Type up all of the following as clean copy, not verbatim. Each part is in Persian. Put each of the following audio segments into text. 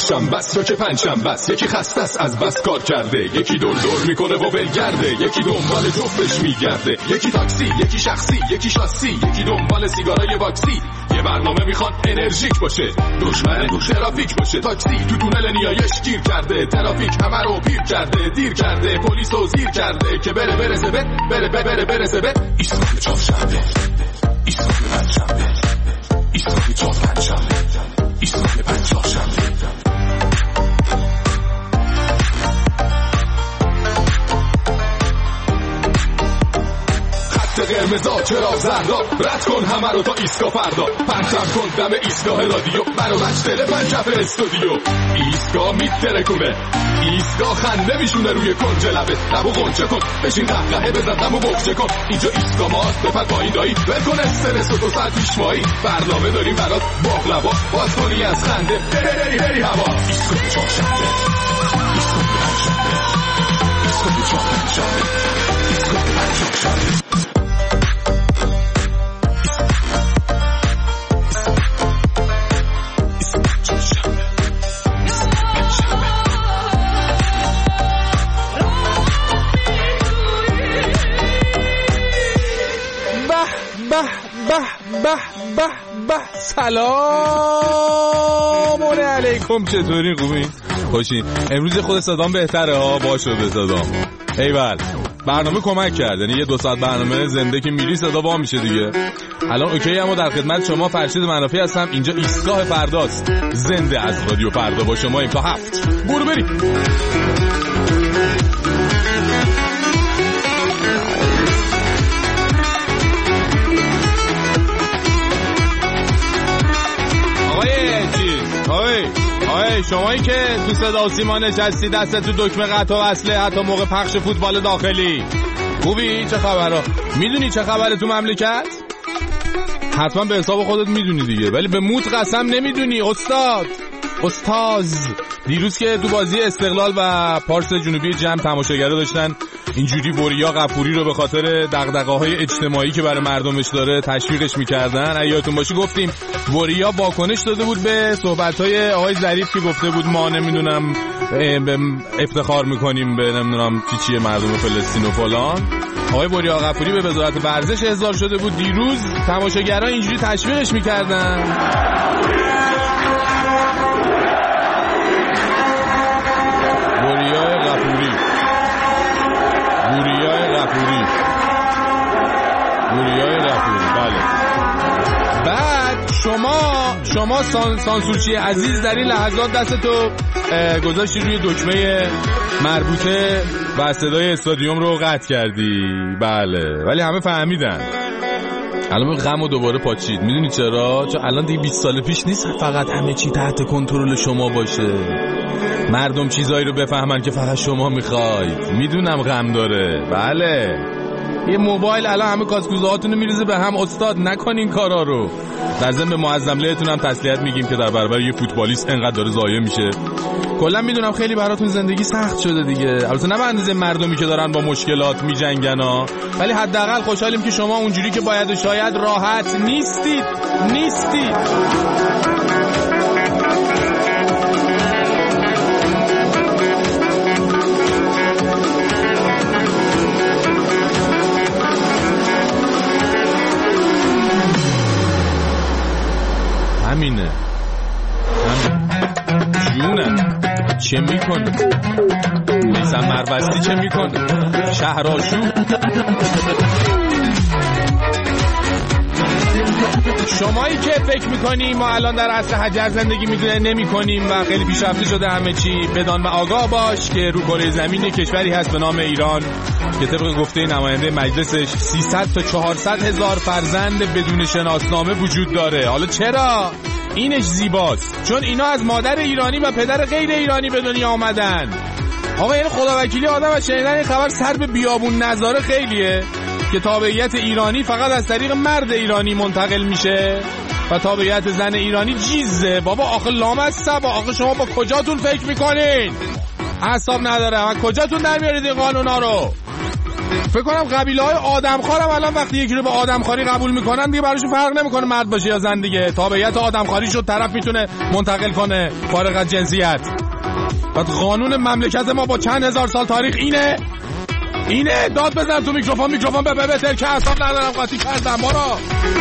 چهارشنبه است یا که پنجشنبه است، یکی خسته است از بس کار کرده، یکی دور میکنه و ولگرده، یکی دنبال جفتش میگرده، یکی تاکسی، یکی شخصی، یکی شاسی، یکی دنبال سیگارای واکسی. یه برنامه میخواد انرژیک باشه، دشمن ترافیک باشه. تاکسی تو تونل نیایش گیر کرده، ترافیک همه رو پیر کرده، دیر کرده، پلیس رو زیر کرده که برسه به ایستگاه چهارشنبه، ایستگاه پنجشنبه، ایستگاه چهارشنبه، ایستگاه پنجشنبه. قرمزا چرا زردا، رد کن همه رو تا ایستگاه فردا، پرچم کن دم ایستگاه رادیو، برو مشتل پنجف استودیو. ایستگاه میترکونه، ایستگاه خنده میشونه روی کنج لبه، لبو غنچه کن، بشین قهقهه بزن دمو بغچه کن. اینجا ایستگاه ماست، بپر پایین دایی، ول کن استرس و 2 ساعت پیش مایی. برنامه داریم برات باقلوا، باز کنی از خنده بری هوا. ایستگاه چهارشنبه، ایستگاه پنجشنبه، ایستگاه چهارشنبه، ایستگاه پنجشنبه. به سلام علیکم، چطوری؟ خوبی؟ خوشین؟ امروز خود صدام بهتره ها، باشه به صدام. ایول برنامه کمک کرد، یعنی یه 2 ساعت برنامه زنده که میری صدا با میشه دیگه. الان اوکی، اما در خدمت شما فرشید منافی هستم. اینجا ایستگاه فرداست، زنده از رادیو فردا با شما تا 7. برو بریم. شمایی که تو صدا و سیما نشستی، دست تو دکمه قطع و وصله، حتی موقع پخش فوتبال داخلی، خوبی؟ چه خبره؟ میدونی چه خبره تو مملکت؟ حتما به حساب خودت میدونی دیگه، ولی به موت قسم نمیدونی استاز. دیروز که تو بازی استقلال و پارس جنوبی جمع تماشاگرا داشتن اینجوری وریا غفوری رو به خاطر دغدغه‌های اجتماعی که برای مردمش داره تشویقش می‌کردن. یادتون باشه گفتیم وریا واکنش داده بود به صحبت‌های آقای ظریف که گفته بود ما نمیدونم افتخار می‌کنیم به نمیدونم چیه مردم فلسطین و فلان. آقای وریا غفوری به وزارت ورزش احضار شده بود. دیروز تماشاگران اینجوری تشویقش می‌کردن. گوریای غفوری بله. بعد شما سانسورچی عزیز در این لحظات دستتو گذاشتی روی دکمه مربوطه و صدای استادیوم رو قطع کردی. بله، ولی همه فهمیدن. الان غم و دوباره پاچید. میدونی چرا؟ چون الان دیگه 20 سال پیش نیست فقط همه چی تحت کنترل شما باشه، مردم چیزایی رو بفهمن که فقط شما میخواید. میدونم غم داره. بله، یه موبایل الان همه کاسکوزه هاتون رو میریزه به هم. استاد نکنین کارا رو. در ضمن به معظم لهتون هم تسلیت میگیم که در برابر یه فوتبالیست انقدر داره ضایع میشه. کلا میدونم خیلی براتون زندگی سخت شده دیگه، البته نه به اندازه مردمی که دارن با مشکلات میجنگن ها، ولی حداقل خوشحالیم که شما اونجوری که باید و شاید راحت نیستید. همینه جونم. چه میکنه میزن مروستی؟ چه میکنه شهرآشو؟ شمایی که فکر میکنیم ما الان در عصر حجر زندگی نمیکنیم و خیلی پیشرفته شده همه چی، بدان و آگاه باش که رو کره زمین کشوری هست به نام ایران که طبق گفته نماینده مجلسش 300 تا 400 هزار فرزند بدون شناسنامه وجود داره. حالا چرا؟ اینش زیباست، چون اینا از مادر ایرانی و پدر غیر ایرانی به دنیا آمدن. آقا یعنی خداوکیلی آدم از شنیدن این خبر سر به بیابون نظاره خیلیه که تابعیت ایرانی فقط از طریق مرد ایرانی منتقل میشه و تابعیت زن ایرانی جیزه. بابا آخه لامصب، آخه شما با کجاتون فکر میکنین؟ اعصاب نداره. و کجاتون در میارید این قانونا رو؟ فکر کنم قبیله‌های آدمخوارم الان وقتی یکی رو به آدمخواری قبول میکنن دیگه براشون فرق نمیکنه مرد باشه یا زن دیگه. تابعیت آدمخواری شد، طرف میتونه منتقل کنه فارغ از جنسیت. بعد قانون مملکت ما با چند هزار سال تاریخ اینه. داد بزن تو میکروفون به بهتر که اصلا ندارم قاطی کردم ما را.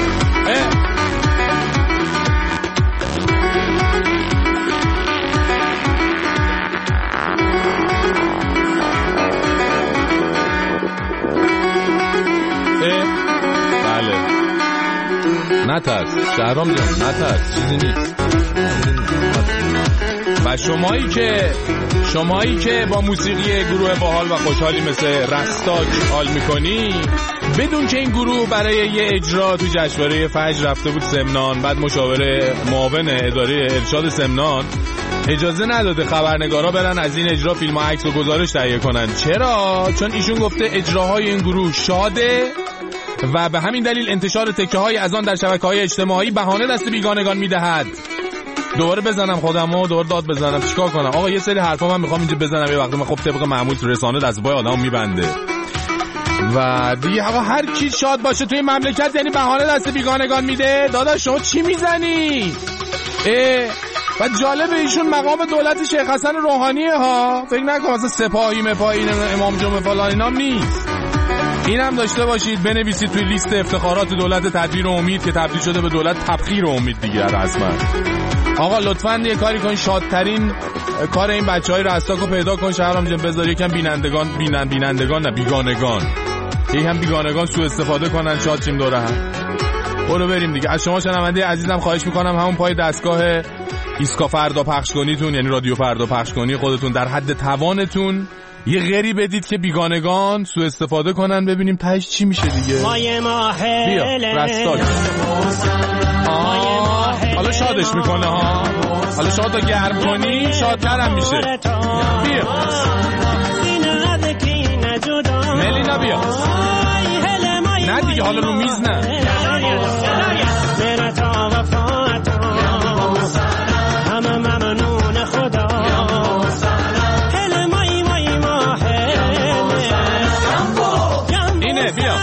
بله نترس شهرام جان، نترس، چیزی نیست. و شمایی که با موسیقی گروه باحال و خوشحالی مثل رستاک حال میکنی، بدون که این گروه برای یه اجرا تو جشنواره فجر رفته بود سمنان، بعد مشاور معاون اداره ارشاد سمنان اجازه نداده خبرنگارا برن از این اجرا فیلم و عکس و گزارش تهیه کنن. چرا؟ چون ایشون گفته اجراهای این گروه شاده و به همین دلیل انتشار تکه‌های از آن در شبکه‌های اجتماعی بهانه دست بیگانگان میدهد. دوباره بزنم خودمو، دوباره داد بزنم، چیکار کنم آقا؟ یه سری حرفا من میخوام اینجا بزنم، یه وقتی من خب طبق معمول تو رسانه دست پای آدمو میبنده و دیگه آقا هر کی شاد باشه توی مملکت یعنی بهانه دست بیگانگان میده. داداش شما چی میزنی؟ و جالب ایشون مقام دولت شیخ حسن روحانیه ها، فکر نکن مثلا سپاهی مپاهی امام جمعه فلان اینام نیست. اینم داشته باشید بنویسید توی لیست افتخارات دولت تدبیر و امید که تبدیل شده به دولت تبخیر و امید دیگه رسما. آقا لطفاً یه کاری کن، شادترین کار این بچهای رستاکو پیدا کن شهرام جان، بذار یکم بیگانگان یکم بیگانگان سوء استفاده کنن، شاد شیم دوره هم. برو بریم دیگه. از شما شنونده عزیزم خواهش میکنم همون پای دستگاه ایسکا فردا پخش کنیتون، یعنی رادیو فردا پخش کنی خودتون در حد توانتون یه غری بدید که بیگانگان سوء استفاده کنن، ببینیم تهش چی میشه دیگه. بیا رستاک. حالا شادش میکنه ها، حالا شاد رو گرم کنی شادترم میشه. بیا ملینا بیا. نه دیگه حالا رو میز نه. اینه بیا.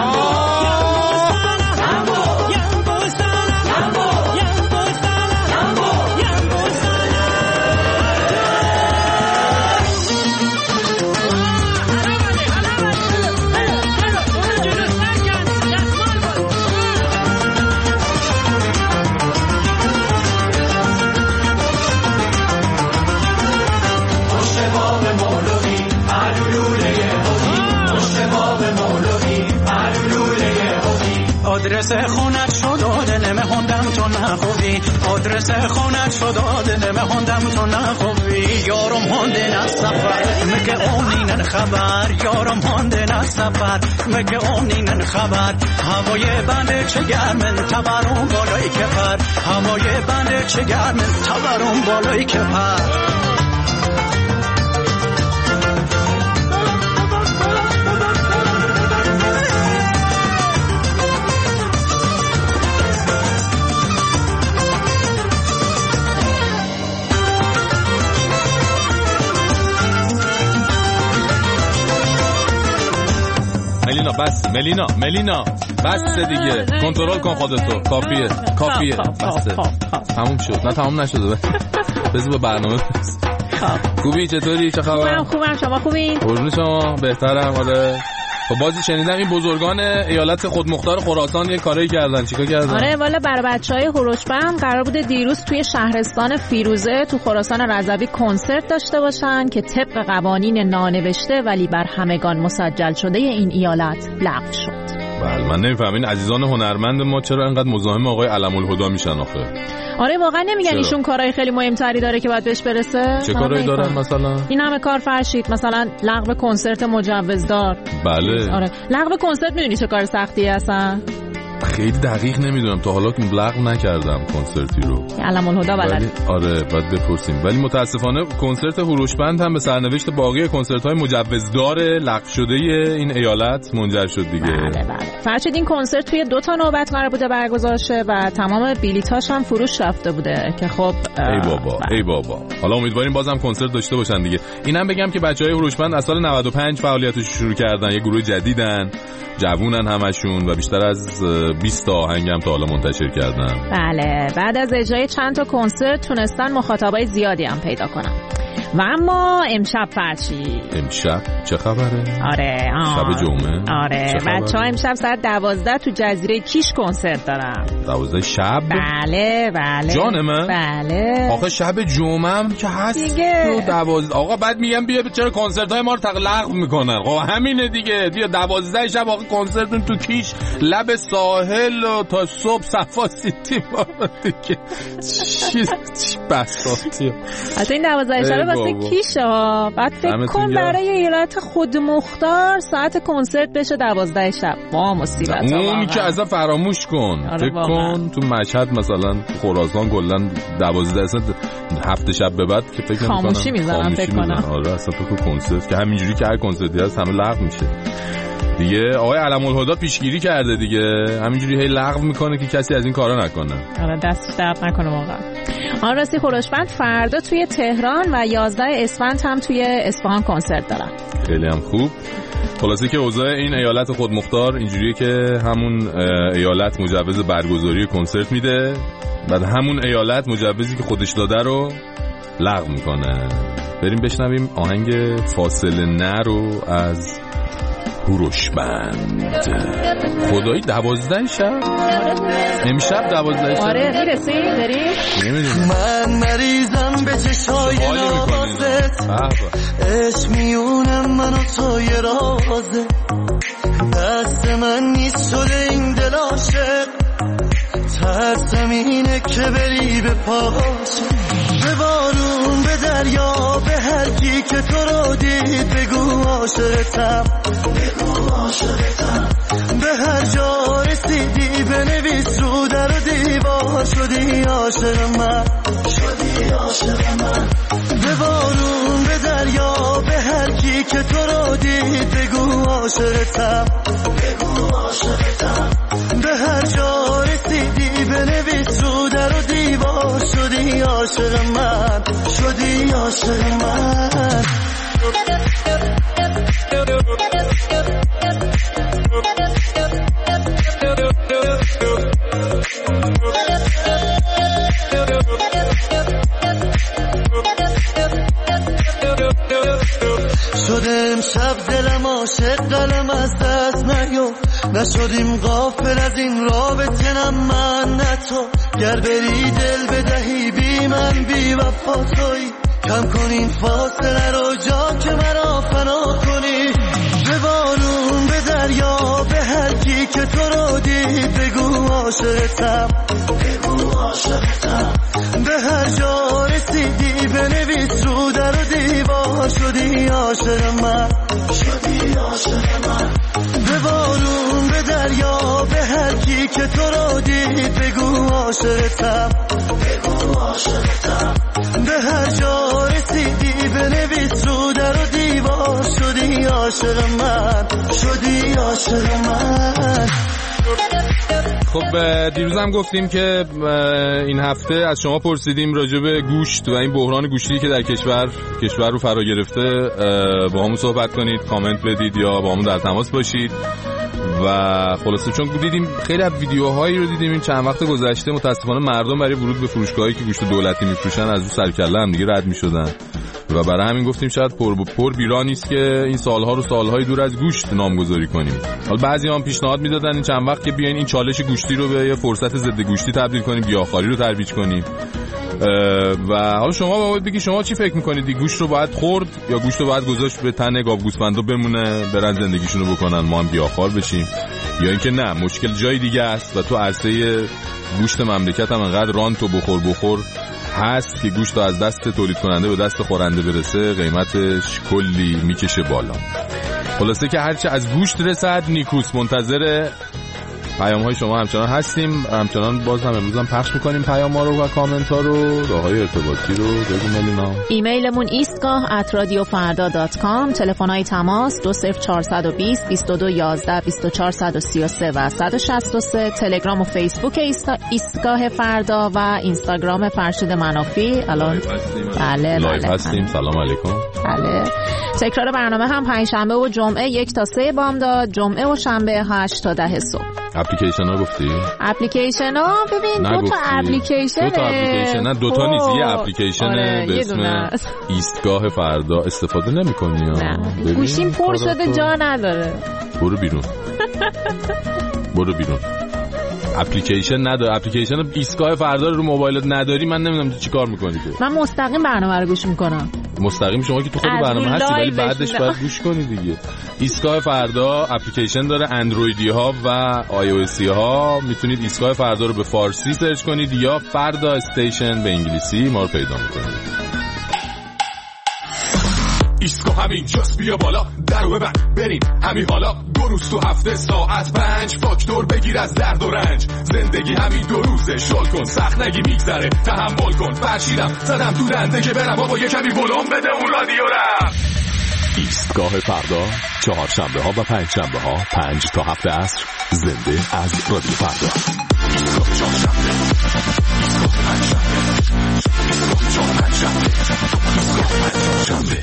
آدرس خونت شد دلم هندم تو نخوبی، آدرس خونت شد دلم هندم تو نخوبی. یارم هندن از سفر مگه اونینن خبر، یارم هندن از سفر مگه اونینن خبر. هوای بنده چه گرمن تبرون بالای کفر، هوای بنده چه گرمن تبرون بالای کفر. ملینا بس دیگه، کنترل کن خودتو، کافیه بس. تموم شد؟ نه تموم نشده، بذار به برنامه. خوبی؟ چطوری؟ چه خبر؟ خوبم، شما خوبین؟ قربون شما، بهترم. آره خب بازی شنیدم این بزرگان ایالت خودمختار خراسان یه کاری کردن. چیکار کردن؟ آره والا برای بچهای هوروشبم قرار بوده دیروز توی شهرستان فیروزه تو خراسان رضوی کنسرت داشته باشن که طبق قوانین نانوشته ولی بر همگان مسجل شده این ایالت لغو شد. بله من نمیفهمم این عزیزان هنرمند ما چرا اینقدر مزاحم آقای علم‌الهدی میشن آخه. آره واقعا نمیگن ایشون کارهای خیلی مهمتری داره که باید بهش برسه. چه کارایی دارن مثلا؟ این همه کار فرشید، مثلا لغو کنسرت مجوزدار. بله آره لغو کنسرت میدونی چه کار سختیه اصلا؟ خیلی دقیق نمیدونم، تا حالا لغو نکردم کنسرتی رو. علم الهدا بلد. آره باید بپرسیم. ولی متاسفانه کنسرت هوروشبند هم به سرنوشت باقی کنسرت‌های مجوزدار لغو شده این ایالت منجر شد دیگه. بله. فرشید این کنسرت توی 2 تا نوبت قرار بوده برگزار شه و تمام بلیطاش هم فروش رفته بوده که خب ای بابا. حالا امیدواریم بازم کنسرت داشته باشن دیگه. اینم بگم که بچهای هوروشبند از سال 95 فعالیتش شروع کردن، یه گروه جدیدن، جوونن همشون و بیشتر از 20 تا آهنگ هم تا حالا منتشر کردن. بله، بعد از اجرای چند تا کنسرت تونستن مخاطبای زیادی هم پیدا کنن. و اما امشب فرشید، امشب چه خبره؟ آره شب جمعه. آره بچه‌ها امشب ساعت 12 تو جزیره کیش کنسرت دارن. 12 شب؟ بله. جان من؟ بله. آخه شب جمعه هم که هست دیگه 12. آقا بعد میگم بیا چرا کنسرت‌های ما رو لغو میکنن؟ خب همینه دیگه. بیا 12 شب آقا کنسرتون تو کیش، لب ساحل و تا صبح صفا سیتی دیگه. چی بساطیه. البته این 12 شب واسه کیشه ها. بعد فکر کن برای ایالت خودمختار ساعت کنسرت بشه 12 شب. با مصیبت اون که اصلا فراموش کن. فکر کن تو مشهد مثلا خراسان کلا 12 هفته شب به بعد که فکر نمی‌کنم خاموشی میذارن فکر کنم. آره اصلا تو کنسرت که همینجوری که هر کنسرتی هست همه لغو میشه دیگه. آقای علم الهدا پیشگیری کرده دیگه، همینجوری هی لغو میکنه که کسی از این کارا نکنه. آره دست درد نکنه واقعا. آن راستی هوروشبند فردا توی تهران و 11 اسفند هم توی اصفهان کنسرت دارن. خیلی هم خوب. خلاصه که اوضاع این ایالت خودمختار اینجوریه که همون ایالت مجوز برگزاری کنسرت میده، بعد همون ایالت مجوزی که خودش داده رو لغو میکنه. بریم بشنویم آهنگ فاصله نه رو از هوروشبند. خدایی 12 شب؟ امشب 12 شب؟ آره میرسی؟ بریم؟ نمیدونم. من مریضم به چشای نازت، عشق میونم من و تو یه رازه، دست من نیست شده این دل عاشق، ترسم اینه که بری به پاش، به بارون به دریا به هر کی که تو رو دید بگو عاشقتم، به هر جا رسیدی بنویس رو در و دیوار شدی عاشق من، به بارون به دریا به هر کی که تو رو دید بگو عاشقتم، به هر جا رسیدی بنویس رو در و دیوار شدی عاشق من، شدی عاشق من. شدم شب دلم عاشق قلم از دست نیو، نشدیم غافل از این رابطه نه من نه تو، گر بری دل بدهی بی من بی وفا تویی، کم کن این فاصله رو جا که مرا فنا کنی، به بارون به دریا به هر کی که تو رو دید بگو عاشقتم، به هر جا رسیدی بنویس رو در و دیوار شدی عاشق من، به بارون به دریا به هر کی که تو رو دید بگو عاشقتم، به هر جا رسیدی بنویس رو در و دیوار شدی عاشق من، شدی عاشق من. خب دیروز هم گفتیم که این هفته از شما پرسیدیم راجع به گوشت و این بحران گوشتی که در کشور رو فرا گرفته با همون صحبت کنید، کامنت بدید یا با همون در تماس باشید. و خلاصه چون دیدیم خیلی از ویدیوهایی رو دیدیم این چند وقت گذشته، متاسفانه مردم برای ورود به فروشگاهایی که گوشت دولتی میفروشن از اون سر کله هم دیگه رد میشدن و برای همین گفتیم شاید پر بیرا نیست که این سالها رو سالهای دور از گوشت نامگذاری کنیم. حالا بعضی هم پیشنهاد میدادن این چند وقت که بیاین این چالش گوشتی رو به یه فرصت ضد گوشتی تبدیل کنیم، گیاهخواری رو ترویج کنیم. و حالا شما باید بگید شما چی فکر میکنید؟ گوشت رو باید خورد یا گوشت رو باید گذاشت به تن گاوگوسفندا بمونه برن زندگیشون رو بکنن ما هم گیاهخوار بشیم، یا اینکه نه مشکل جای دیگه است و تو عرصه گوشت مملکت هم انقدر رانت و بخور هست که گوشت از دست تولید کننده به دست خورنده برسه قیمتش کلی میکشه بالا. خلاصه که هرچه از گوشت رسد نیکوس منتظر پیام‌های شما همچنان هستیم، همچنان باز هم امروز هم پخش می‌کنیم پیام‌ها رو و کامنت‌ها رو. راه‌های ارتباطی رو بگو ملینا. ایمیلمون istgah@radiofarda.com، تلفن‌های تماس 20420 22 11 24 133 و 163، تلگرام و فیسبوک ایستگاه فردا و اینستاگرام فرشید منافی. الان بله لایو هستیم. سلام علیکم. بله. تکرار برنامه هم پنجشنبه و جمعه 1 تا 3 بامداد، جمعه و شنبه 8 تا 10 صبح. اپلیکیشن ها گفتی؟ اپلیکیشن ها ببین دو تا اپلیکیشن نه دو تا نیست، یه اپلیکیشن به اسم ایستگاه فردا استفاده نمی‌کنی؟ نه گوشیم پر شده جا نداره. برو بیرون. برو بیرون. اپلیکیشن نداره. اپلیکیشن ایستگاه فردا رو موبایلت نداری، من نمیدونم تو چیکار می‌کنی تو. من مستقیم برنامه رو گوش می‌کنم. مستقیم شما که تو خود برنامه هستی ولی بعدش باید گوش کنی دیگه. ایستگاه فردا اپلیکیشن داره، اندرویدی ها و آی او اسی ها. میتونید ایستگاه فردا رو به فارسی سرچ کنید یا فردا استیشن به انگلیسی، ما رو پیدا می‌کنید. ایستگاه همین جاست، بیا بالا درو ببند بریم همین حالا. 2 روز تو هفته ساعت 5 فاکتور بگیر از درد و رنج. زندگی همین 2 روزه، شل کن سخت نگی میگذره، تحمل کن. فرشیدم زدم تو دنده که برم آقا یه کمی ولوم بده اون رادیو رم. ایستگاه فردا چهارشنبه ها و پنجشنبه ها 5 تا 7 عصر زنده از رادیو فردا. ایستگاه چهارشنبه، ایستگاه پنجشنبه، ایستگاه پنجشنبه، ایستگاه پنجشنبه.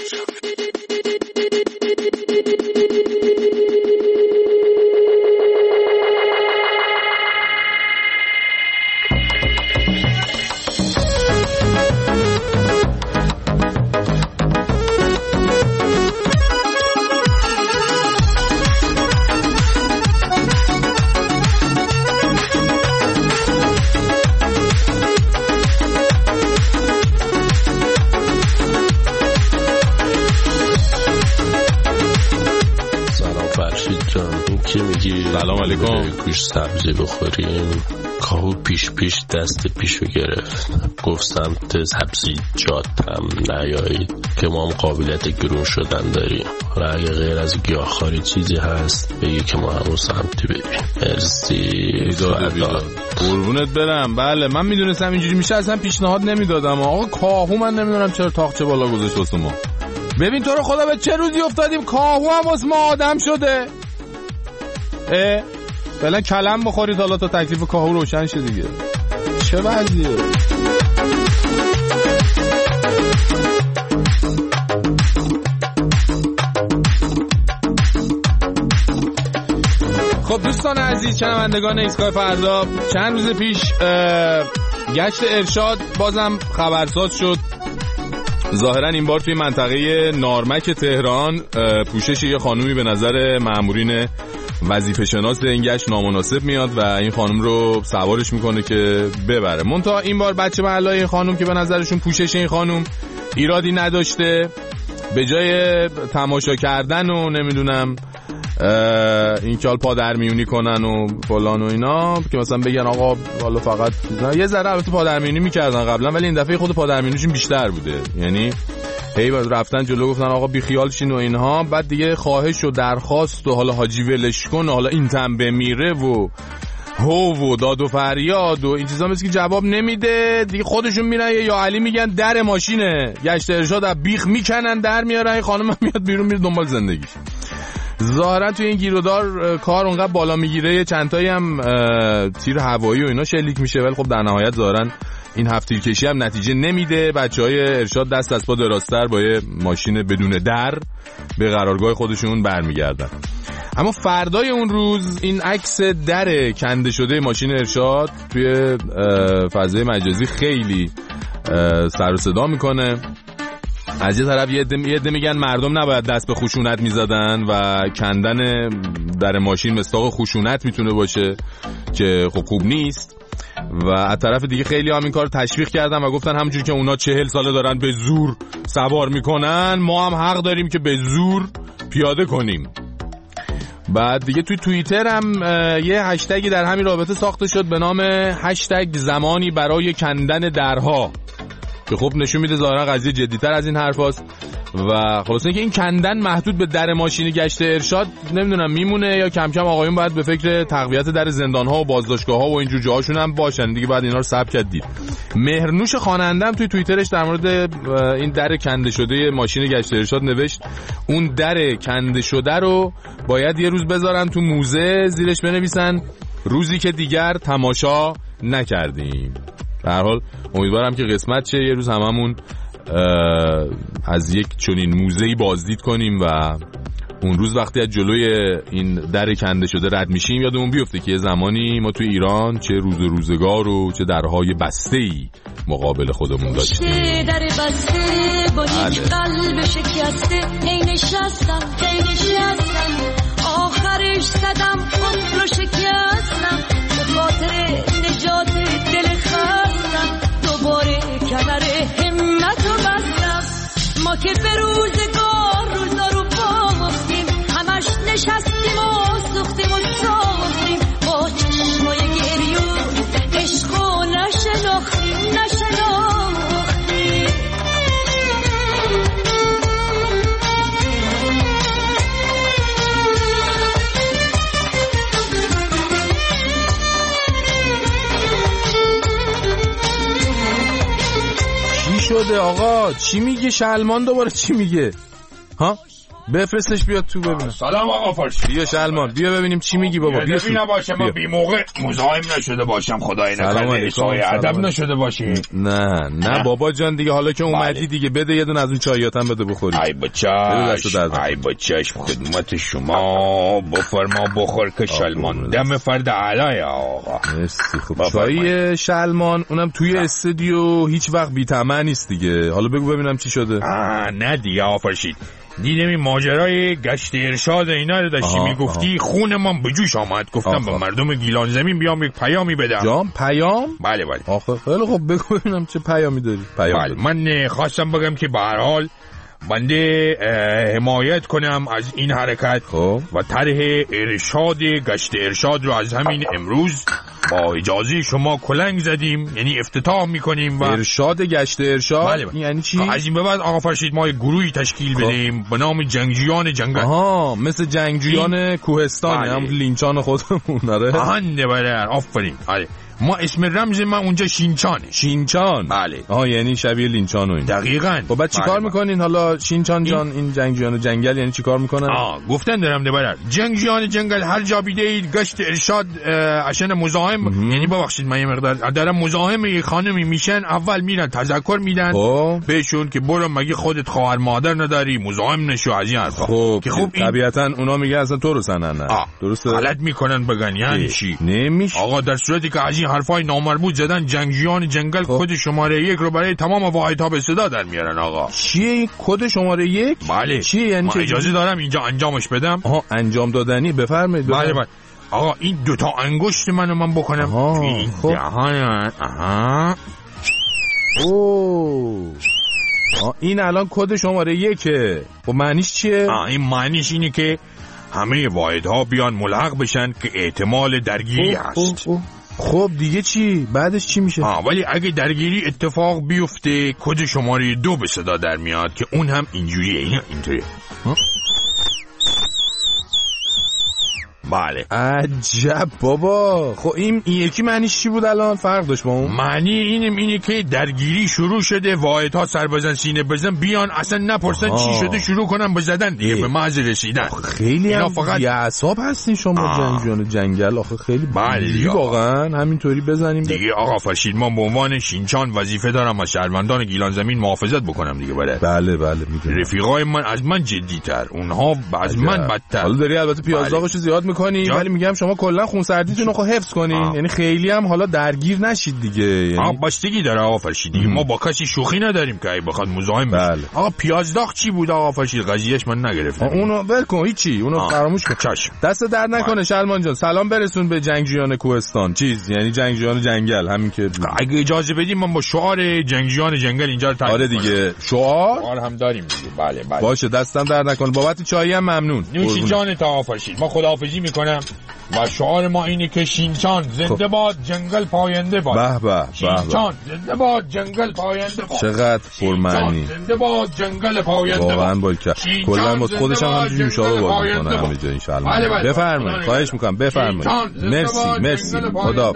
سلام علیکم. گوشت سبزی بخوریم. کاهو پیش دست پیشو گرفت، گفت سمت سبزی جاتم نیایید که ما هم قابلیت گرون شدن داریم. اگه غیر از گیاهخواری چیزی هست بگی که ما همون سمتی بریم. مرسی. قربونت برم. بله من میدونستم اینجوری میشه، اصلا پیشنهاد نمیدادم. آقا کاهو من نمیدونم چرا تاقچه بالا گذاشت واسه ما. ببین تو رو خدا به چه روزی افتادیم کاهو هم واسه ما آدم شده. فعلا کلم بخورید حالا تا تکلیف کاهو روشن شه دیگه. چه وضعیه؟ خب دوستان عزیز، شنوندگان ایستگاه فردا، چند روز پیش گشت ارشاد بازم خبرساز شد. ظاهرا این بار توی منطقه نارمک تهران پوشش یه خانومی به نظر مامورین وظیفه شناس این گشت نامناسب میاد و این خانم رو سوارش میکنه که ببره. منتها این بار بچه محلای این خانم که به نظرشون پوشش این خانم ایرادی نداشته، به جای تماشا کردن و نمیدونم این کال پادرمیونی کنن و فلان و اینا، که مثلا بگن آقا حالا فقط یه ذره البته پادرمیونی میکردن قبلا، ولی این دفعه خود پادرمیونیشون بیشتر بوده. یعنی هی رفتن جلو گفتن آقا بی خیال شین و اینها، بعد دیگه خواهش و درخواست و حالا حاجی ولش کن و حالا این تن بمیره و هو و داد و فریاد و این چیزا مثل که جواب نمیده دیگه. خودشون میرن یا علی میگن در ماشینه گشت ارشاد از بیخ میکنن در میارن، این خانم میاد بیرون میره دنبال زندگیش. ظاهرا توی این گیرودار کار اونقدر بالا میگیره، چند تایی هم تیر هوایی و اینا شلیک میشه، ولی خب در نهایت ظاهرا این هفت تیرکشی هم نتیجه نمیده. بچهای ارشاد دست از پا دراستر با یه ماشین بدون در به قرارگاه خودشون برمیگردن. اما فردای اون روز این عکس در کنده شده ماشین ارشاد توی فضای مجازی خیلی سر و صدا میکنه. از یه طرف یه عده میگن مردم نباید دست به خشونت میزدن و کندن در ماشین مصداق خشونت میتونه باشه که خب خوب نیست، و از طرف دیگه خیلی هم این کار تشویق کردن و گفتن همونجور که اونا 40 ساله دارن به زور سوار میکنن، ما هم حق داریم که به زور پیاده کنیم. بعد دیگه توی توییتر هم یه هشتگی در همین رابطه ساخته شد به نام هشتگ زمانی برای کندن درها، که خب نشون میده ظاهرا قضیه جدی‌تر از این حرفاست. و خلاصه اینکه این کندن محدود به در ماشین گشت ارشاد نمیدونم میمونه یا کم کم آقایون باید به فکر تقویت در زندان‌ها و بازداشتگاه‌ها و اینجور جاهاشون هم باشن دیگه، بعد اینا رو ثبت کرد دید. مهرنوش خواننده‌ام توی توییترش در مورد این در کنده شده ماشین گشت ارشاد نوشت اون در کنده شده رو باید یه روز بذارن تو موزه، زیرش بنویسن روزی که دیگر تماشا نکردیم. به هر حال امیدوارم که قسمت شه یه روز هممون از یک چنین موزه‌ای بازدید کنیم و اون روز وقتی از جلوی این در کنده شده رد میشیم یادمون بیفته که یه زمانی ما توی ایران چه روز و روزگار و چه درهای بسته‌ای مقابل خودمون داشتیم. در بسته با یک قلب شکسته نشستم آخرش زدم خود رو شکستم به خاطر نجات دل خستم دوباره کمر همت رو بستم. ما که به روزا رو باختیم همش نشستیم و سوختیم و ساختیم با چشمای گریون عشق و نشناختیم. شده آقا چی میگه شلمان دوباره چی میگه ها؟ بفرستش بیاد تو ببینم. سلام آقا فارسی. بیا شلمان بیا ببینیم چی میگی بابا. بیا ببینم باشه ما بی موقع مزاحم نشده باشم خدای نکنه اسای ادب نشده باشی. نه بابا جان دیگه حالا که اومدی دیگه بده یه دونه از اون چایاتم بده بخوری. ای بچه‌ش خدمت شما بفرما بخور که شلمان دم فرد اعلی آقا. مرسی. خب چای شلمان اونم توی استودیو هیچ وقت بی طعم نیست دیگه. حالا بگو ببینم چی شده. نه دیگه آقا فرشید دیدم این ماجرای گشت ارشاد اینا رو داشتی میگفتی خون من به جوش آمد. گفتم به مردم گیلان زمین بیام یک پیامی بدم. جام پیام؟ بله آخه خیلی خب بگو ببینم چه پیامی داری. بله من خواستم بگم که به هر حال بنده حمایت کنم از این حرکت و طرح ارشاد گشت ارشاد رو از همین امروز با اجازه شما کلنگ زدیم، یعنی افتتاح میکنیم. و ارشاد گشت ارشاد بله. یعنی چی؟ از این به بعد آقا فرشید ما یک گروهی تشکیل بدیم به نام جنگجویان جنگل. مثل جنگجویان کوهستان هم لینچان خودمون. آره آهنده بله آفرین. آره ما اسم رمز من اونجا شینچان. بله یعنی شبیه لینچان و این. دقیقاً. خب بعد چیکار میکنین حالا شینچان جان این جنگجویان جنگل یعنی چیکار میکنن؟ گفتن دارم دبرر جنگجویان جنگل هر جا بیدید گشت ارشاد عشان مزاحم یعنی ببخشید من یه مقدار دارم مزاحم یه خانمی میشن اول میرن تذکر میدن بهشون که برو مگه خودت خواهر مادر نداری مزاحم نشو از این حرفا. خب طبیعتاً اونا میگه اصلا تو رو سنن. درسته غلط میکنن بگن یعنی چی نمیشه آقا در صورتی که از این حرفای نامربوط زدن جنگجویان جنگل کد شماره 1 رو برای تمام واحدها به صدا در میارن. آقا چیه کد شماره 1؟ بله چیه یعنی من اجازه دارم اینجا انجامش بدم؟ انجام دادنی بفرمایید. بله آقا این دوتا انگشت من بکنم توی دهان. این الان کد شماره 1. خب معنیش چیه؟ این معنیش اینه که همه واحدها بیان ملحق بشن که احتمال درگیری هست. خب دیگه چی؟ بعدش چی میشه؟ ولی اگه درگیری اتفاق بیفته کد شماره 2 به صدا در میاد که اون هم اینجوریه. اینطوریه. بله عجب بابا. خب این یکی معنیش چی بود الان؟ فرق داشت با اون؟ معنی اینه که درگیری شروع شده واحدها سر بزن سینه بزن بیان اصلا نپرسن چی شده شروع کنن به زدن دیگه به محض رسیدن. خیلی هم فقط بی‌عصاب هستین شما جنگجویان جنگل. آخه خیلی بله واقعا همینطوری بزنیم دیگه. آقا فرشید من به عنوان شینچان وظیفه دارم از شهروندان گیلان زمین محافظت بکنم دیگه. بله میدونم. رفیقای من از من جدی‌تر اونها از من بدتر. حالا داری البته پیازداغشو زیاد میکنی ولی میگم شما کلا خونسردیتون رو حفظ کنین. یعنی خیلی هم حالا درگیر نشید دیگه. یعنی بستگی داره آقا فرشید دیگه. ما با کسی شوخی نداریم که اگه بخواد مزاحم بشه. آقا پیازداغ چی بود آقا فرشید؟ قضیهش من نگرفتم. اونو ول کن هیچی اونو فراموش کن. چشم دست درد نکنه شلمان جان. سلام برسون به جنگجویان کوهستان. یعنی جنگجویان جنگل همین که اگه اجازه بدیم من با شعار جنگجویان جنگل اینجا رو تعریف آره دیگه شعار هم داریم دیگه. بله باشه دستم درد نکنه. بابت چایی هم ممنون. نوش جان تا فرشید. ما خداحافظی میکنم و شعار ما اینه که شینچان زنده باد، جنگل پاینده باد. به شینچان زنده باد، جنگل پاینده باد. چقدر پرمعنی. زنده باد، جنگل پاینده باد. واقعا بالکر. کلا خودش هم همینجوری نوشابه باز میکنه همینجا ان شاء الله. بفرمایید، خواهش میکنم بفرمایید. مرسی. خدا.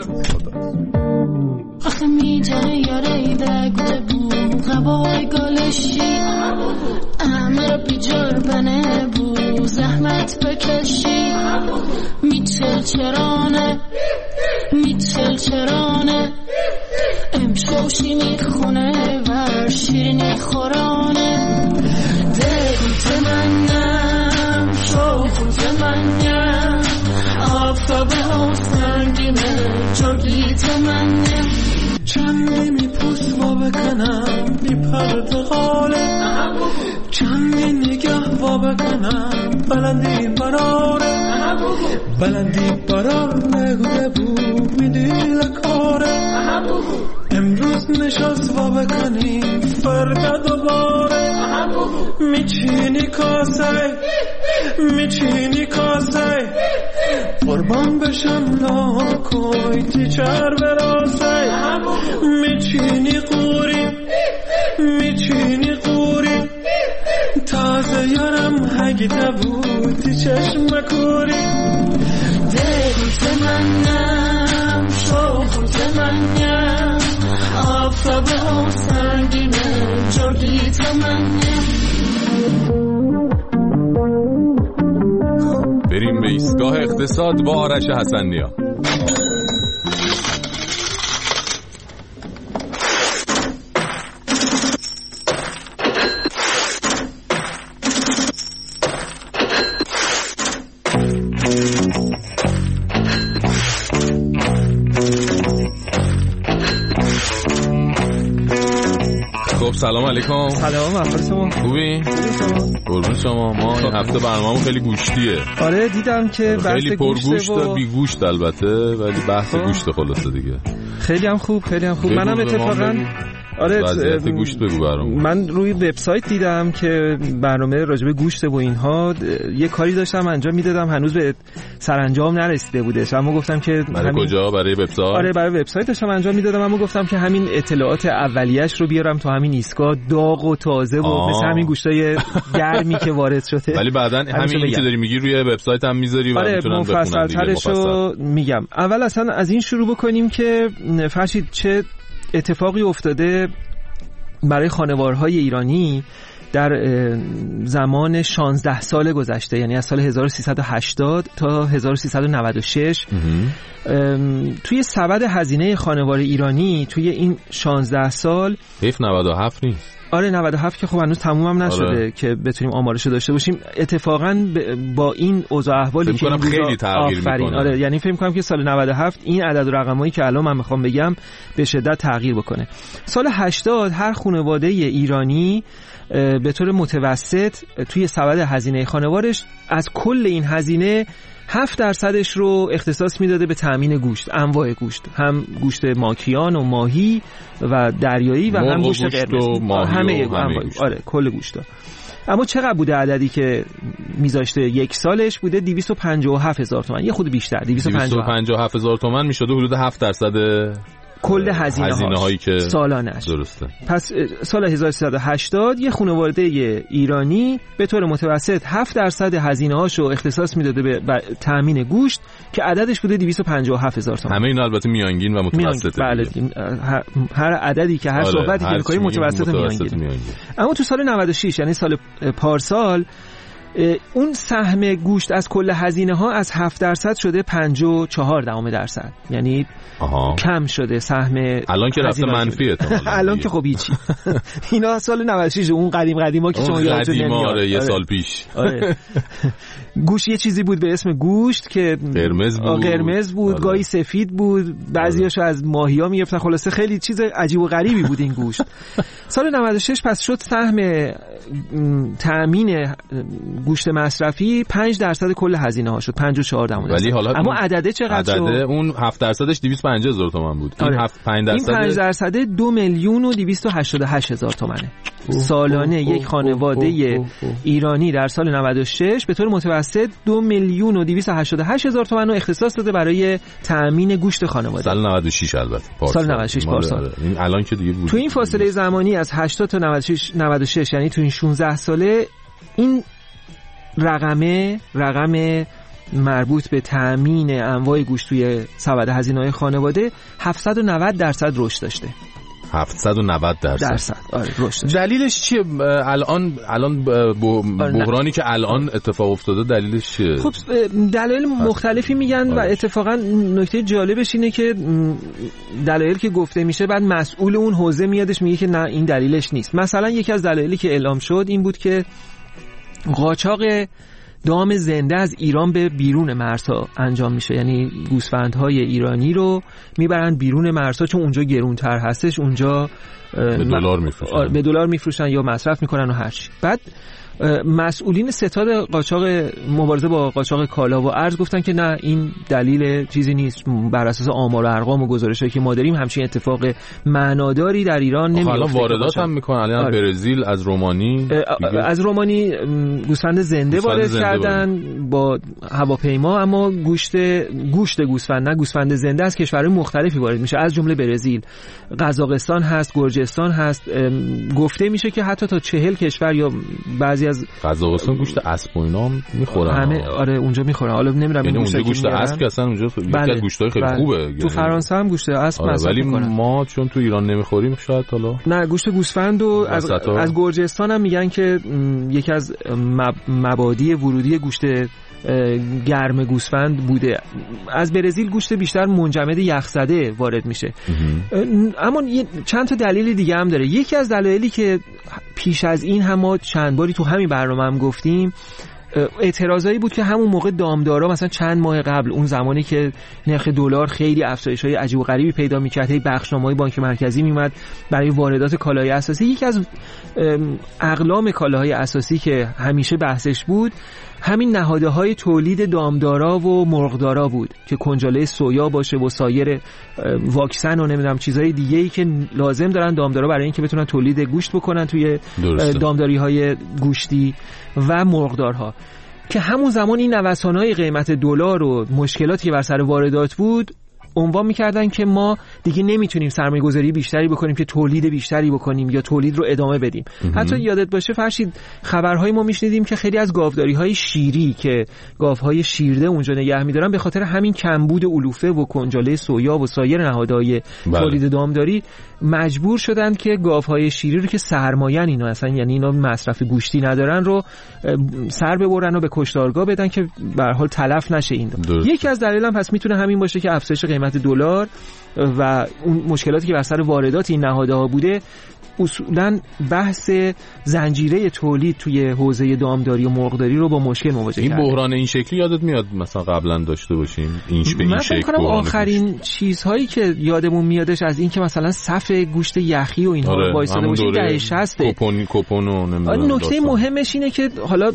آخه میجنه یاره دگوه بو غبای گالشی امر بیجار بنه بو زحمت بکشی میچل چرانه امشوشی میخونه و شیرینی خورانه دل منم شوخ منم آفتابه ها سنگینه جرگیت منم چندی میپوست وا بکنم بی پرده غاله چندی نگه وا بکنم بلندی برار نگوه بود میدی لکاره امروز نشست وا بکنیم فردا دوباره میچینی کاسه قربان بشم لاکوی تیچر براسه میچینی قوری تازه یارم هگیده بود تی چشم کوری دیت منم شوخت منم آفتابه ها سنگینه جرگیت منم. بریم به ایستگاه اقتصاد با آرش حسن‌نیا. سلام علیکم. سلام، احوال شما؟ خوبی؟ قربون شما. ما این هفته برنامه‌مون خیلی گوشتیه. آره دیدم که بحث خیلی پرگوشت و بی گوشت البته، ولی بحث گوشت خلاصه دیگه. خیلی هم خوب. منم اتفاقا وضعیت گوشت بگو برام. من روی وبسایت دیدم که برنامه راجع به گوشت و اینها یه کاری داشتم انجام میدادم، هنوز به سرانجام نرسیده بودش، اما گفتم که برای کجا؟ برای وبسایت؟ آره برای وبسایت داشتم انجام میدادم، اما گفتم که همین اطلاعات اولیه‌اش رو بیارم تو همین ایستگاه داغ و تازه و مثل همین گوشتای گرمی که وارد شده. ولی بعداً همین که داری میگی روی وبسایت هم میذاری و میتونن بخونن. مفصل‌ترشو میگم. اول اصلا از این شروع بکنیم که فرشید چه اتفاقی افتاده برای خانوارهای ایرانی در زمان 16 سال گذشته، یعنی از سال 1380 تا 1396 توی سبد هزینه خانوار ایرانی توی این 16 سال. حیف 97 نیست. آره 97 که خب هنوز تموم هم نشده. آره. که بتونیم آمارشو داشته باشیم. اتفاقا با این اوضاع احوالی که خیلی تغییر میکنه. آره یعنی فکر می‌کنم که سال 97 این عدد و رقمایی که الان من میخوام بگم به شدت تغییر بکنه. سال 80 هر خانواده ایرانی به طور متوسط توی سبد هزینه خانوارش از کل این هزینه 7% رو اختصاص میداده به تامین گوشت، انواع گوشت، هم گوشت ماکیان و ماهی و دریایی و هم گوشت قرمز، همه آره کل گوشتا. اما چقدر بوده عددی که میذاشته یک سالش بوده 257,000 تومان، یه خود بیشتر 257,000 تومان میشده حدود 7% کل هزینه هایی که سالانش. درسته. پس سال 1380 یه خانواده ایرانی به طور متوسط 7% هزینه هاشو اختصاص میداده به تامین گوشت که عددش بوده 257,000 تومان. همه اینا البته میانگین و متوسطه. بله هر عددی که هر صحبتی که می‌کنیم متوسط میانگین. اما تو سال 96 یعنی سال پارسال اون سهم گوشت از کل هزینه ها از 7% شده 54%، یعنی کم شده سهم. الان که رفته منفیه الان که خب هیچی. اینا سال 96 اون قدیما که شما یادتون نمیاد. یه سال پیش. گوشت یه چیزی بود به اسم گوشت که قرمز بود، گاهی سفید بود، بعضیاشو از ماهیا میگفتن، خلاصه خیلی چیز عجیب و غریبی بود این گوشت. سال 96 پس شد سهم تامین گوشت مصرفی 5% کل هزینه ها شد 54%. ولی حالا اما عدده چقدر شد؟ عدده اون 7%ش 250,000 تومان بود. این 5% 2,288,000 تومانه. سالانه یک خانواده ایرانی در سال 96 به طور متوسط 2,288,000 تومان رو اختصاص داده برای تأمین گوشت خانواده. سال 96 البته. سال 96 پارسال. این الان که دیگه بود. تو این فاصله زمانی از 80 تا 96 یعنی تو این 16 ساله این رقم مربوط به تأمین انواع گوشت توی سبد هزینه‌های خانواده 790% رشد داشته. 790%. آره رشد داشته. دلیلش چیه؟ الان بحرانی که الان اتفاق افتاده دلیلش چیه؟ خب دلایل مختلفی میگن و اتفاقا نکته جالبش اینه که دلایل که گفته میشه بعد مسئول اون حوزه میادش میگه که نه این دلیلش نیست. مثلا یکی از دلایلی که اعلام شد این بود که قاچاق دام زنده از ایران به بیرون مرزها انجام میشه، یعنی گوسفندهای ایرانی رو میبرن بیرون مرزها چون اونجا گرونتر هستش، اونجا به دلار میفروشن یا مصرف میکنن و هر چی. بعد مسئولین ستاد مبارزه با قاچاق کالا و ارز گفتن که نه این دلیل چیزی نیست، بر اساس آمار و ارقام و گزارشایی که ما داریم همچین اتفاق معناداری در ایران نمیفته. حالا واردات هم میکنن الان برزیل از رومانی گوسفند زنده وارد کردن با هواپیما، اما گوشت گوسفند نه گوسفند زنده از کشورهای مختلفی وارد میشه، از جمله برزیل، قزاقستان هست، گرجستان هست. گفته میشه که حتی تا 40 کشور یا بعضی از قزاقستان گوشت اسب و اینا میخورن. همه آره اونجا میخورن. حالا نمیدونم یعنی اونجا گوشت اسب که اصلا اونجا یکی از گوشتای خیلی خوبه. تو فرانسه هم گوشت اسب مصرف ولی ما چون تو ایران نمیخوریم شاید حالا نه گوشت گوسفند و از گرجستان هم میگن که یکی از مبادی ورودی گوشت گرم گوسفند بوده. از برزیل گوشت بیشتر منجمد یخزده وارد میشه. اما چند تا دلیل دیگه هم داره. یکی از دلایلی که پیش از این هم ما چند باری تو همین برنامه هم گفتیم اعتراضایی بود که همون موقع دامدارا مثلا چند ماه قبل اون زمانی که نرخ دلار خیلی افزایش‌های عجیب و غریبی پیدا می‌کرد، هی بخشنامه‌های بانک مرکزی میومد برای واردات کالای اساسی. یکی از اقلام کالاهای اساسی که همیشه بحثش بود همین نهادهای تولید دامدارا و مرغدارا بود که کنجاله سویا باشه و سایر واکسن و نمیدونم چیزهای دیگه‌ای که لازم دارن دامدارا برای اینکه بتونن تولید گوشت بکنن توی دامداری‌های گوشتی و مرغدارها، که همون زمان این نوسان‌های قیمت دلار و مشکلاتی که بر سر واردات بود عنوان می‌کردن که ما دیگه نمیتونیم سرمایه‌گذاری بیشتری بکنیم که تولید بیشتری بکنیم یا تولید رو ادامه بدیم. حتی یادت باشه فرشید خبرهای ما میشنیدیم که خیلی از گاوداری‌های شیری که گاوهای شیرده اونجا نگه می‌دارن به خاطر همین کمبود علوفه و کنجاله سویا و سایر نهادهای تولید دامداری مجبور شدن که گاوهای شیری رو که سرمایه‌ن اینا اصلا یعنی اینا مصرف گوشتی ندارن رو سر ببرن و به کشتارگاه بدن که به هر حال تلف نشه این. یکی از دلایل هم پس میتونه همین باشه که افزایش قیمت دلار و اون مشکلاتی که بر سر واردات این نهادها بوده اصولاً بحث زنجیره تولید توی حوزه دامداری و مرغداری رو با مشکل مواجه کرده. این بحران این شکلی یادت میاد مثلا قبلا داشته باشیم این به این شکل؟ من آخرین چیزهایی که یادمون میادش از این که مثلا صف گوشت یخی و اینها رو وایساده باشیم دهه 60 کوپون و نمیدونم. نکته مهمش اینه که حالا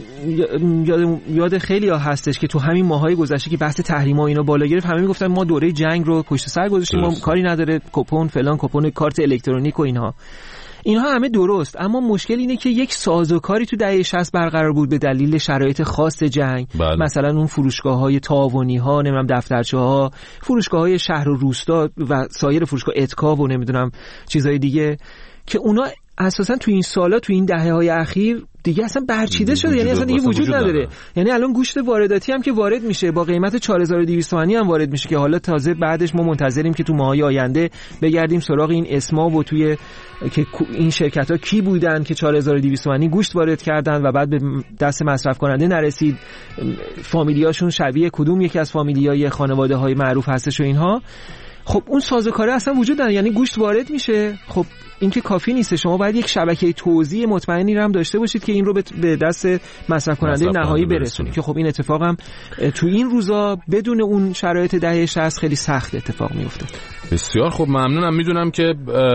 یاد خیلی‌ها هستش که تو همین ماهای گذشته که بحث تحریم‌ها اینا بالا گرفت همه میگفتن ما دوره جنگ رو پشت سر گذاشتیم، ما کاری نداره کوپون فلان کوپون کارت الکترونیک و اینها همه درست، اما مشکل اینه که یک سازوکاری تو دهه 60 برقرار بود به دلیل شرایط خاص جنگ. مثلا اون فروشگاه‌های تعاونی‌ها، نمیدونم دفترچه‌ها، فروشگاه‌های شهر و روستا و سایر فروشگاه اتکا و نمیدونم چیزهای دیگه که اونا اساسا تو این سالا تو این دهه‌های اخیر دیگه اصلا برچیده شده، یعنی اصلا دیگه وجود نداره. یعنی الان گوشت وارداتی هم که وارد میشه با قیمت 4200 تومانی هم وارد میشه که حالا تازه بعدش ما منتظریم که تو ماهای آینده بگردیم سراغ این اسما و توی که این شرکت‌ها کی بودن که 4200 تومانی گوشت وارد کردن و بعد به دست مصرف کننده نرسید، فامیلیاشون شبیه کدوم یکی از فامیلیای خانواده‌های معروف هستش و اینها. خب اون سازوکاره اصلا وجود نداره، یعنی گوشت وارد میشه. خب این که کافی نیست، شما باید یک شبکه توزیع مطمئنی رو هم داشته باشید که این رو به دست مصرف کننده نهایی برسونید که خب این اتفاق هم تو این روزا بدون اون شرایط دهه 60 خیلی سخت اتفاق میفته. بسیار خب ممنونم. میدونم که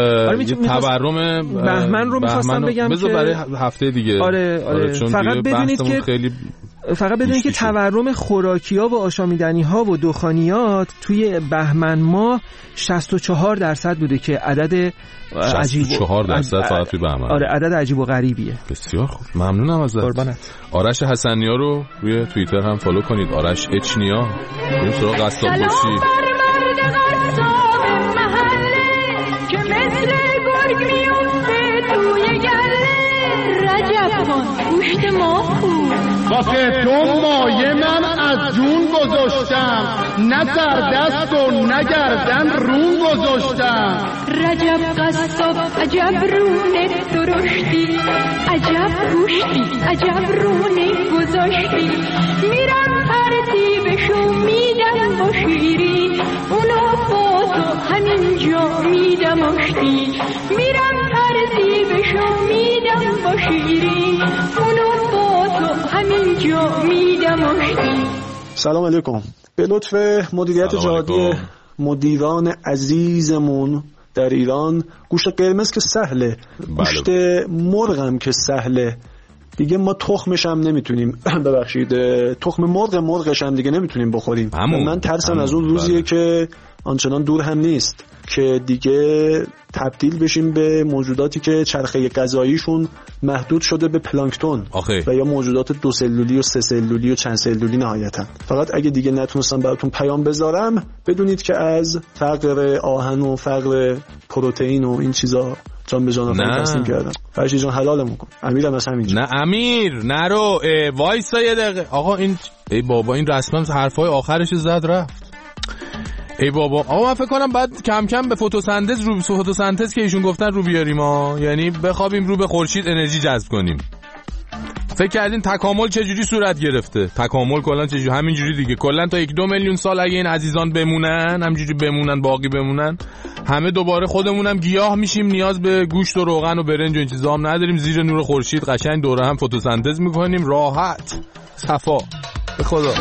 تورم بهمن رو می‌خواستم بگم بذار برای هفته دیگه. آره. فقط بدونید که خیلی فقط بدونید که تورم خوراکی‌ها و آشامیدنی‌ها و دخانیات توی بهمن ماه 64% بوده که عدد عجیب 64% فقط توی بهمن. آره عدد عجیب و غریبیه. بسیار خوب، ممنونم ازت. آرش حسنیا رو روی توییتر هم فالو کنید. آرش اچنیا. بریم سراغ قصاب باشی. که مثل گرگ میفته توی گله رجب کن گوشت ما خوب واسه تو مایه من از جون گذاشتم نه سردست و نه گردن رون گذاشتم رجب قصاب عجب رونه درشتی عجب گوشتی عجب رونه گذاشتی میرم ترتیبشو میدم با شیرین اونو با تو همینجا میدم آشتی میرم ترتیبشو میدم با شیرین اونو با تو همینجا میدم آشتی. سلام علیکم. به لطف مدیریت جهادی مدیران عزیزمون در ایران گوشت قرمز که سهله، گوشت مرغم که سهله، دیگه ما تخمش هم نمیتونیم ببخشید تخم مرغش هم دیگه نمیتونیم بخوریم. من ترسم از اون روزیه که آنچنان دور هم نیست که دیگه تبدیل بشیم به موجوداتی که چرخه غذاییشون محدود شده به پلانکتون و یا موجودات 2 سلولی و 3 سلولی و چند سلولی نهایتا. فقط اگه دیگه نتونستم براتون پیام بذارم بدونید که از فقر آهن و فقر پروتئین و این چیزا جان به جان آفرین تصمیم کردم. فرشی جان حلالمون کن. امیرم از همینجا. نه امیر نرو وایسا یه دقیقه. آقا این ای بابا این رسما حرفای آخرش زد رفت. ای بابا آقا من فکر کنم بعد کم کم به فتوسنتز که ایشون گفتن رو بیاریم ها، یعنی بخوابیم رو به خورشید انرژی جذب کنیم. فکر کردین تکامل چجوری صورت گرفته؟ تکامل کلا چجوری؟ همینجوری دیگه. کلا تا 1-2 میلیون سال اگه این عزیزان بمونن، همینجوری بمونن، باقی بمونن، همه دوباره خودمونم گیاه میشیم، نیاز به گوشت و روغن و برنج و این چیزا هم نداریم، زیر نور خورشید قشنگ دوره هم فتوسنتز میکنیم، راحت صفا. به خدا.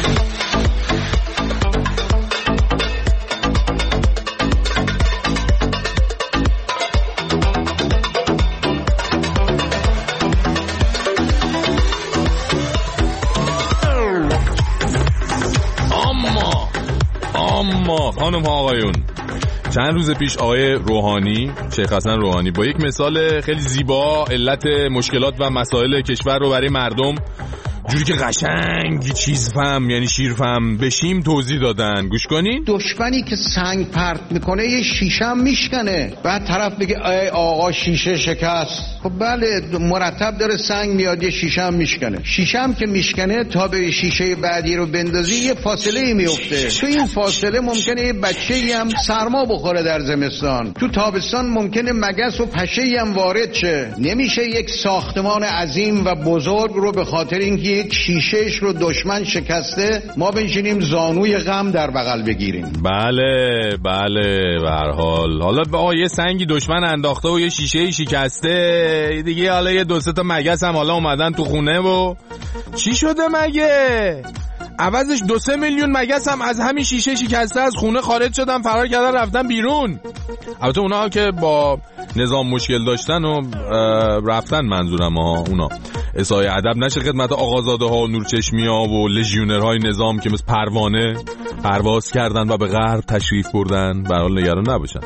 اما خانم ها آقایون، چند روز پیش آقای روحانی، شیخ حسن روحانی، با یک مثال خیلی زیبا علت مشکلات و مسائل کشور رو برای مردم جوری که قشنگ چیز فهم یعنی شیر فهم بشیم توضیح دادن. گوش کنین. دشمنی که سنگ پرت میکنه یه شیشه هم میشکنه، بعد طرف بگه ای آقا شیشه شکست. خب بله مرتب داره سنگ میاد یه شیشه هم میشکنه. شیشه هم که میشکنه تا به شیشه بعدی رو بندازی یه فاصله ای میفته. تو این فاصله ممکنه یه بچه‌ای هم سرما بخوره در زمستان، تو تابستان ممکنه مگس و پشه‌ای هم وارد شه. نمیشه یک ساختمان عظیم و بزرگ رو به خاطر اینکه یک شیشهش رو دشمن شکسته ما بنشینیم زانوی غم در بغل بگیریم. بله به هر حال حالا به یه سنگی دشمن انداخته و یه شیشه‌ای شکسته دیگه، حالا یه 2-3 تا مگس هم حالا اومدن تو خونه و چی شده مگه؟ عوضش 2-3 میلیون مگس هم از همین شیشه شکسته از خونه خارج شدن، فرار کردن، رفتن بیرون. البته اونا که با نظام مشکل داشتن و رفتن، منظورم اونا اصای ادب نشه خدمت آقازاده ها و نورچشمی ها و لژیونرهای نظام که مثل پروانه پرواز کردن و به غرب تشریف بردن. به هر حال نگران نباشن.